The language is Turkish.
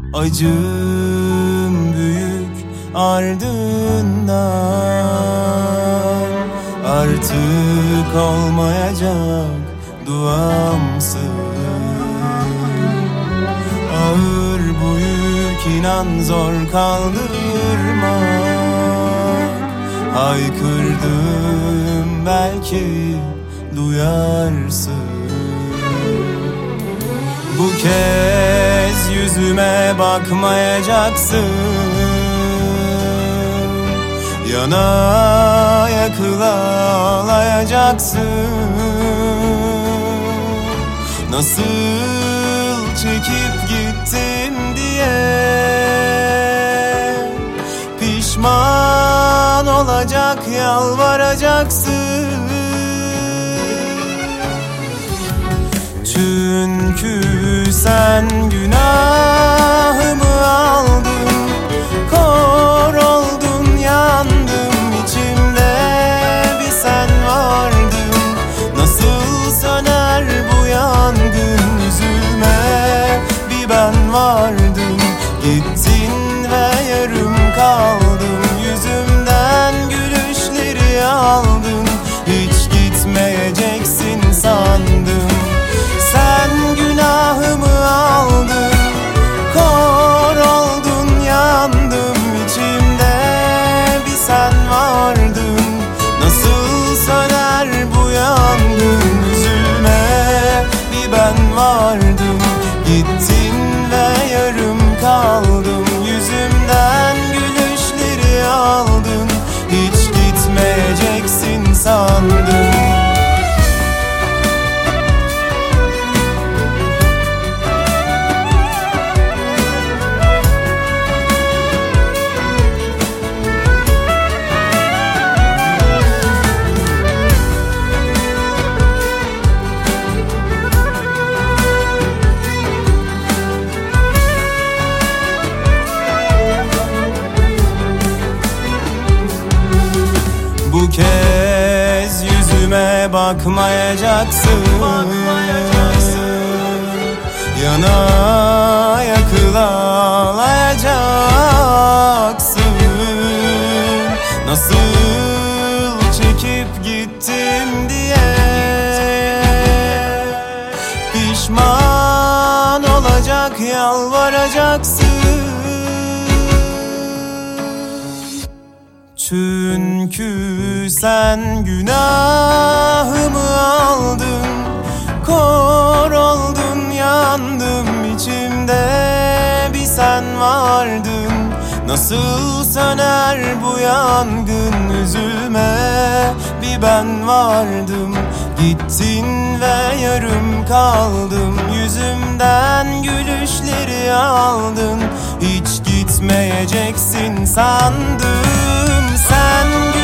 Acım büyük ardından, artık olmayacak duamsın. Ağır bu yük, inan zor kaldırmak. Haykırdım, belki duyarsın. Bu kez yüzüme bakmayacaksın. Yana yakıla ağlayacaksın. Nasıl çekip gittim diye pişman olacak, yalvaracaksın. Çünkü sen günahımı aldın, kor oldun, yandım, içimde bir sen vardın. Nasıl söner bu yangın, üzülme, bir ben vardım. Gittin ve yarım kaldım, yüzümden gülüşleri aldın. Hiç gitmeyeceksin sandım. Sen günahımı aldın, kor oldun, yandım, içimde bir sen vardın. Nasıl söner bu yangın, üzülme, bir ben vardım. Gittin ve yarım kaldım, yüzümden gülüşleri aldın. Hiç gitmeyeceksin sandım. Bu kez yüzüme bakmayacaksın. Yana yakıla ağlayacaksın. Nasıl çekip gittim diye pişman olacak, yalvaracaksın. Çünkü sen günahımı aldın, kor oldun, yandım, içimde bir sen vardın. Nasıl söner bu yangın, üzülme, bir ben vardım. Gittin ve yarım kaldım, yüzümden gülüşleri aldın. Hiç gitmeyeceksin sandım. Sen